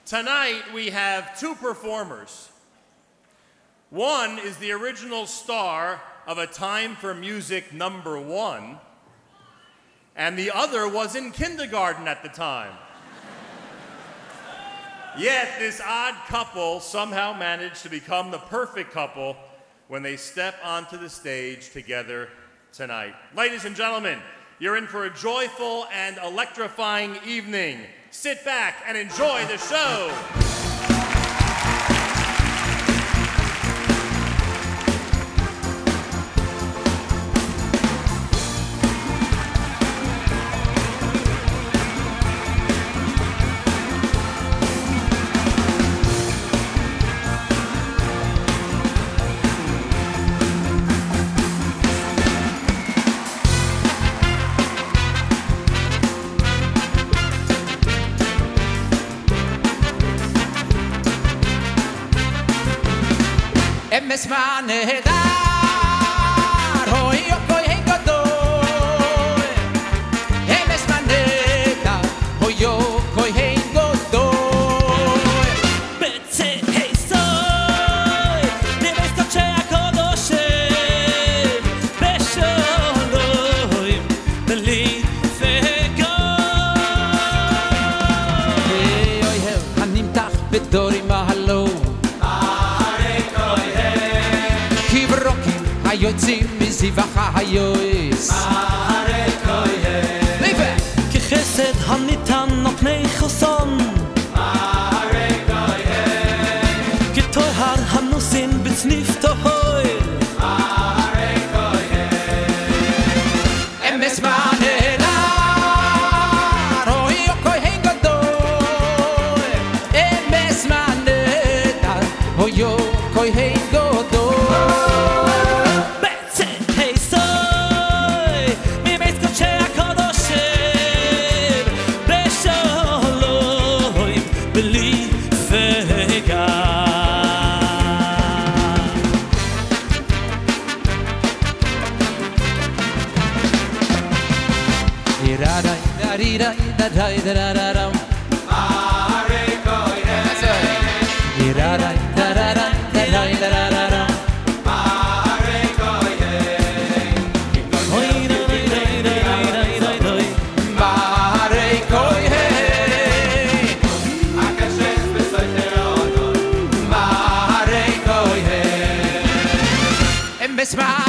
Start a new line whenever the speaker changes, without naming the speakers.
Tonight we have two performers. One is the original star of A Time for Music #1, and the other was in kindergarten at the time. Yet this odd couple somehow managed to become the perfect couple when they step onto the stage together tonight. Ladies and gentlemen, you're in for a joyful and electrifying evening. Sit back and enjoy the show.
Emes manedar, hoy yo koi hengodoy. Emes manedar, hoy yo koi hengodoy.
Betze hey soy, neves toche akodoshem, besholoi, beli fegoy.
Hey, oy hel, hanim tach bedori mahalo. Hayotzim mizivacha hayois. Liebe!
כחסד הניתן נותני חוסון כטוהר הנוסין בצניף טהור
Emes manedar, hoy yo koi hengodoy. Emes manedar, hoy yo koi hengodoy. Miss